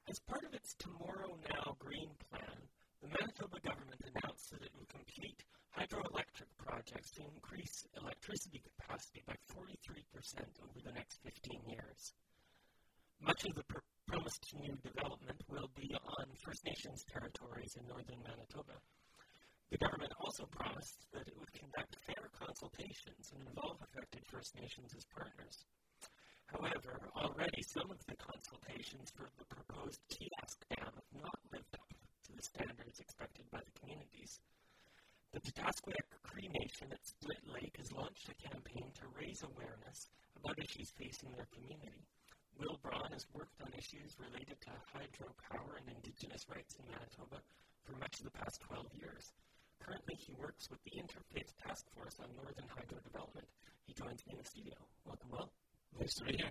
As part of its Tomorrow Now Green Plan, the Manitoba government announced that it would complete hydroelectric projects to increase electricity capacity by 43% over the next 15 years. Much of the promised new development will be on First Nations territories in northern Manitoba. The government also promised that it would conduct fair consultations and involve affected First Nations as partners. However, already some of the consultations for the proposed Kiosk Dam have not lived up to the standards expected by the communities. The Tatasqueyak Cree Nation at Split Lake has launched a campaign to raise awareness about issues facing their community. Will Braun has worked on issues related to hydropower and Indigenous rights in Manitoba for much of the past 12 years. Currently, he works with the Interfaith Task Force on Northern Hydro Development. He joins me in the studio. Welcome, Will. Nice to be here.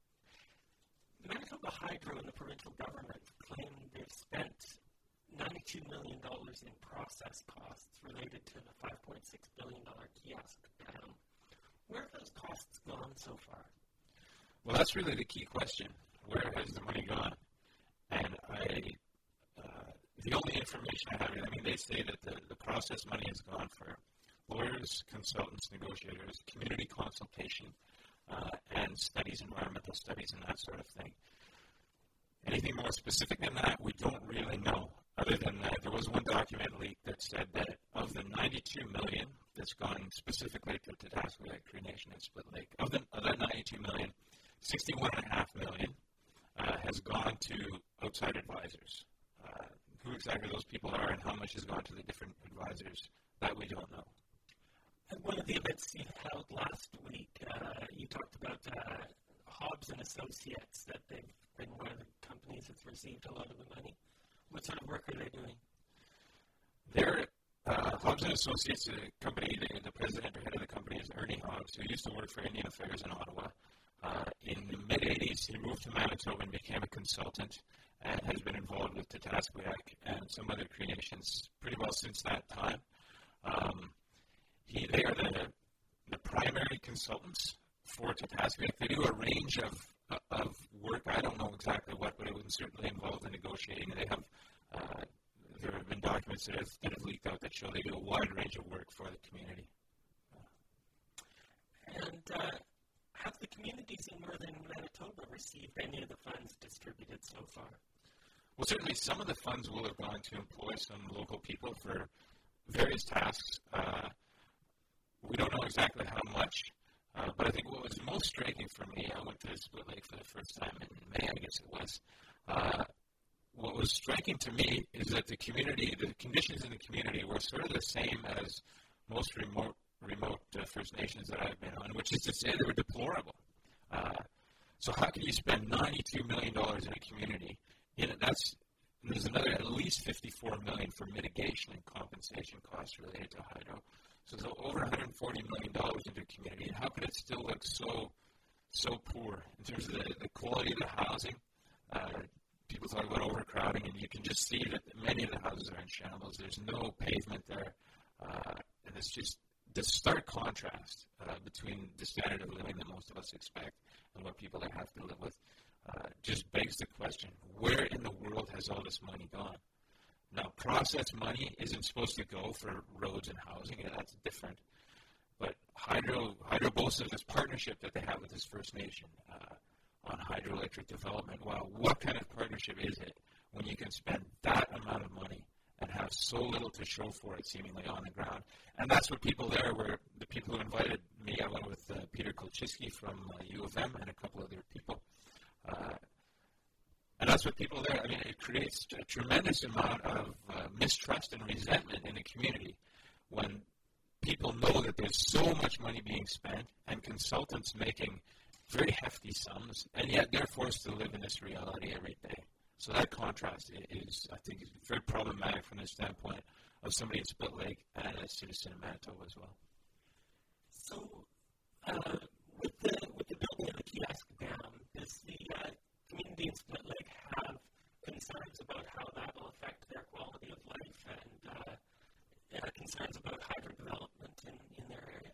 Manitoba Hydro and the provincial government claim they've spent $92 million in process costs related to the $5.6 billion Kiosk Dam. Where have those costs gone so far? Well, that's really the key question. Where has the money gone? And the only information I have, they say that the process money has gone for lawyers, consultants, negotiators, community consultation, and studies, environmental studies, and that sort of thing. Anything more specific than that, we don't really know. Other than that, there was one document leak that said that of the $92 million that's gone specifically to Tatasqueyak Cree Nation and Split Lake, of that $92 million, $61.5 million has gone to outside advisors. Who exactly those people are and how much has gone to the different advisors, that we don't know. At one of the events you held last week, you talked about Hobbs and Associates, that they've been one of the companies that's received a lot of the money. What sort of work are they doing? They're Hobbs and Associates, the company, the president or head of the company is Ernie Hobbs, who used to work for Indian Affairs in Ottawa. In the mid-'80s, he moved to Manitoba and became a consultant and has been involved with Tatasqueyak and some other Cree Nations pretty well since that time. They are the primary consultants for Tatasqueyak. They do a range of work. I don't know exactly what, but it would certainly involve the negotiating. They have there have been documents that have leaked out that show they do a wide range of work for the community. And have the communities in northern Manitoba received any of the funds distributed so far? Well, certainly some of the funds will have gone to employ some local people for various tasks. We don't know exactly how much, but I think what was most striking for me, I went to Split Lake for the first time in May, I guess it was. What was striking to me is that the conditions in the community were sort of the same as most remote First Nations that I've been on, which is to say they were deplorable. So how can you spend $92 million in a community? There's another at least $54 million for mitigation and compensation costs related to hydro. So over $140 million into a community. And how could it still look so poor in terms of the quality of the housing? People talk about overcrowding, and you can just see that many of the houses are in shambles. There's no pavement there, and it's just the stark contrast between the standard of living that most of us expect and what people there have to live with just begs the question, where in the world has all this money gone? Now, process money isn't supposed to go for roads and housing, and that's different. But Hydro boasts of this partnership that they have with this First Nation on hydroelectric development. Wow, what kind of partnership is it when you can spend that amount of money and have so little to show for it seemingly on the ground? And that's what people there were, the people who invited me. I went with Peter Kolchiski from U of M and a couple other people. And that's what people there, it creates a tremendous amount of mistrust and resentment in the community when people know that there's so much money being spent and consultants making very hefty sums, and yet they're forced to live in this reality every day. So that contrast is, I think, very problematic from the standpoint of somebody in Split Lake and a citizen in Manitoba as well. So, with the building of the Kiosk Dam, does the community in Split Lake have concerns about how that will affect their quality of life and concerns about hydro development in their area?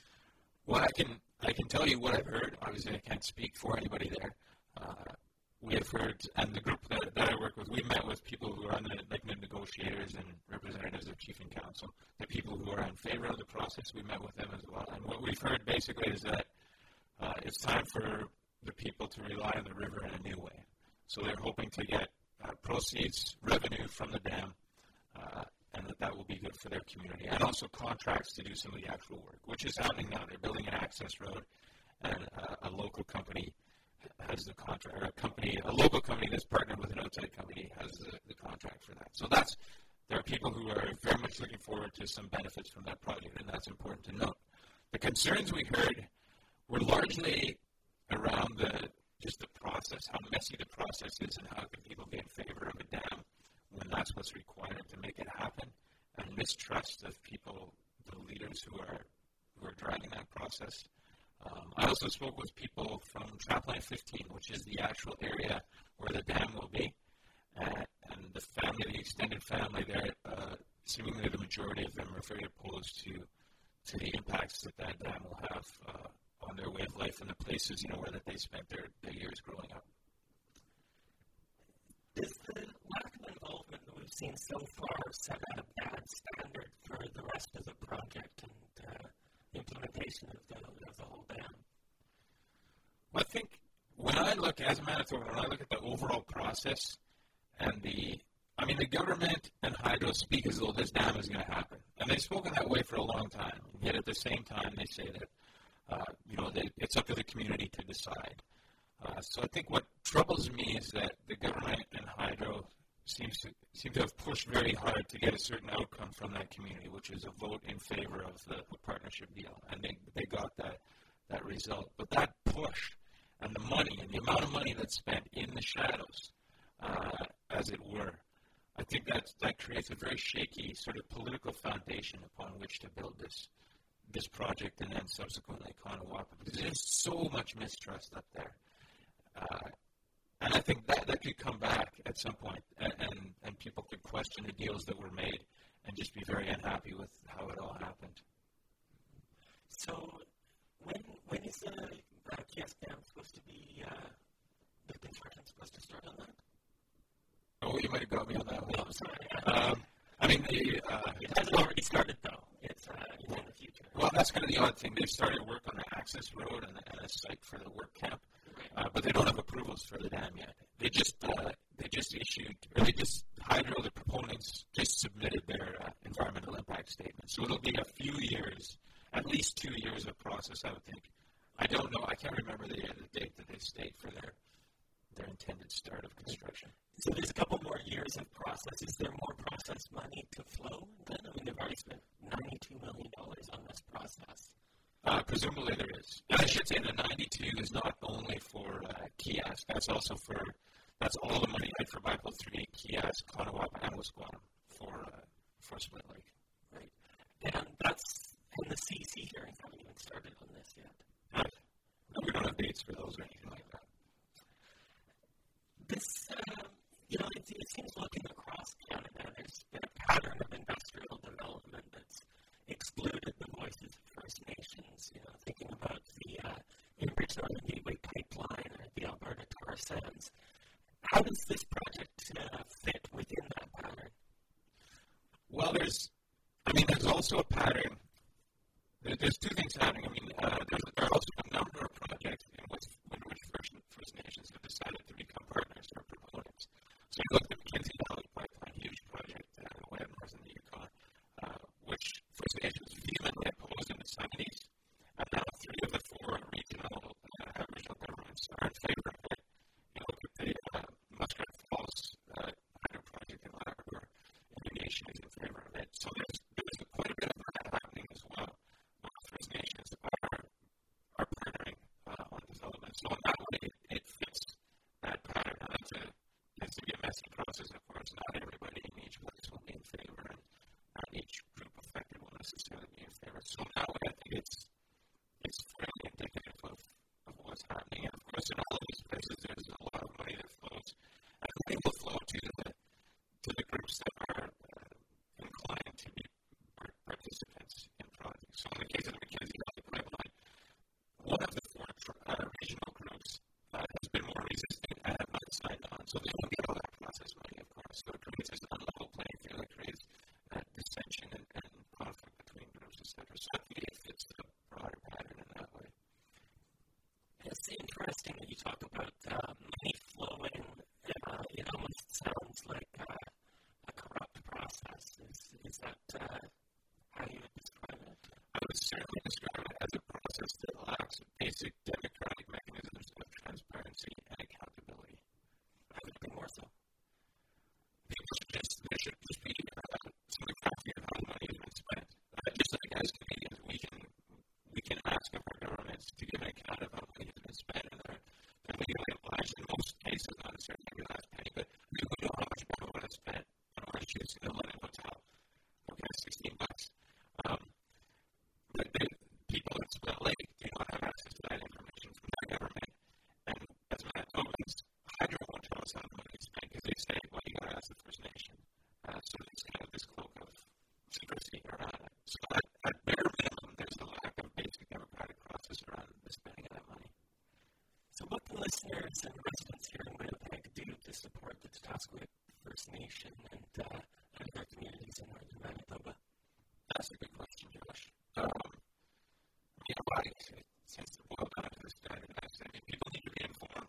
Well, I can tell you what I've heard. Obviously, I can't speak for anybody there. we've heard, and the group that I work with, we met with people who are on the negotiators and representatives of Chief and Council, the people who are in favor of the process. We met with them as well. And what we've heard basically is that it's time for the people to rely on the river in a new way. So they're hoping to get proceeds, revenue from the dam, and that will be good for their community. And also contracts to do some of the actual work, which is happening now. They're building an access road, and a local company has the contract, or a local company that's partnered with an outside company has the contract for that. So there are people who are very much looking forward to some benefits from that project, and that's important to note. The concerns we heard were largely around just the process, how messy the process is, and how can people be in favor of a dam when that's what's required to make it happen, and mistrust of people, the leaders who are driving that process. I also spoke with people from Trapline 15, which is the actual area where the dam will be, and the extended family there, seemingly the majority of them are very opposed to the impacts that dam will have on their way of life and the places, where that they spent their years growing up. Does the lack of involvement that we've seen so far set a bad standard for the rest of the project and the implementation of the whole dam? Well, I think as a Manitoba, when I look at the overall process and the government and Hydro speak as though this dam is going to happen. And they've spoken that way for a long time. Yet at the same time, they say that, it's up to the community to decide. So I think what troubles me is that the government and Hydro seem to have pushed very hard to get a certain outcome from that community, which is a vote in favor of the partnership deal. And they got that result. But that push and the money and the amount of money that's spent in the shadows, as it were, I think that creates a very shaky sort of political foundation upon which to build this project and then subsequently Kanawapa, because there's so much mistrust up there. And I think that could come back at some point, and people could question the deals that were made and just be very unhappy with how it all happened. So when is the Kias Dam supposed to be, the construction supposed to start on that? Oh, you might have got me on that one. No, sorry. It hasn't already started, though. It's in the future. Well, that's kind of the odd thing. They've started work on the access road and a site for the work camp, but they don't have approvals for the dam yet. Hydro, the proponents, just submitted their environmental impact statement. So it'll be a few years, at least 2 years of process, I would think. I don't know. I can't remember the date that they state for their intended start of construction. So there's a couple more years of process. Is there more process money to flow then? They've already spent $92 million on this process. Presumably there is. And I should say the 92 is not only for Kias. That's all the money for Bible 3, Kias, Kanawapa, and Wasquam for Split Lake. Right. And the CC hearings haven't even started on this yet. No, we don't have dates for those or anything like that. This, it seems looking across Canada, there's been a pattern of industrial development that's excluded the voices of First Nations. Thinking about the Enbridge Northern Gateway pipeline or the Alberta tar sands. How does this project fit within that pattern? Well, there's also a pattern. There's two things happening. There are also a number of projects in which First Nations have decided to become partners or proponents. So you look at the Mackenzie Valley Pipeline, huge project way up north in the Yukon, which First Nations vehemently opposed in the 70s, and now 3 of the 4 regional Aboriginal governments are in favor of it. You look at the Muskrat Falls hydro project in Labrador, Indian Nation is in favor of it. So there's quite a bit of that happening as well. First Nations are partnering on development. So in that way, it fits that pattern. It tends to be a messy process. interesting that you talk about money flowing. It almost sounds like a corrupt process. Is that how you would describe it? I would certainly describe it as a process that lacks basic democratic mechanisms of transparency and accountability. I would think more so. There should just be some accountability of how the money has been spent. Just like as Canadians, we can ask of our governments to give an account of how money has been spent, and they're legally obliged in most cases, not necessarily every last penny, but we know how much money we want to spend on orange juice in a London hotel. Okay, $16. But then people in Split Lake do not have access to that information from their government. And as Manitobans, Hydro won't tell us how the money is spent because they say, well, you got to ask the First Nation. So there's kind of this cloak of secrecy around it. So at bare minimum, there's a lack of basic democratic process around the spending of that money. So what can listeners and residents here in Winnipeg do to support the Wetaskiwin First Nation and other communities in northern Manitoba? That's a good question, Josh. Since the boil down to the standard, people need to be informed.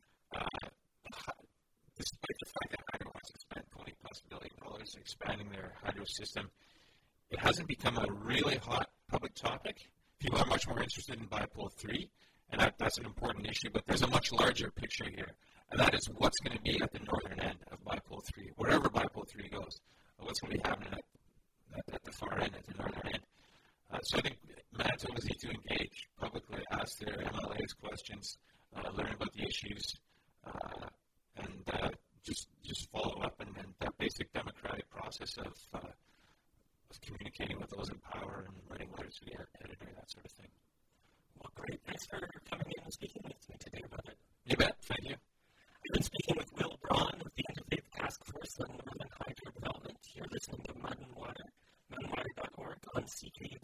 Despite the fact that Hydro wants to spend $20+ billion expanding their hydro system, it hasn't become a really hot public topic. People are much more interested in Bipole 3, and that's an important issue, but there's a much larger picture here, and that is what's going to be at the northern end of Bipole 3, wherever Bipole 3 goes, what's going to be happening at the far end, at the northern end. So I think Manitobans need to engage publicly, ask their MLAs questions, learn about the issues, and just follow up and that basic democratic process of communicating with those in power and writing letters to the editor, that sort of thing. Well, great. Thanks for coming in and speaking with me today about it. You bet. Thank you. I've been speaking with Will Braun of the Interfaith Task Force on Northern Hydro Development. You're listening to Mud and Water, mudandwater.org on CKUW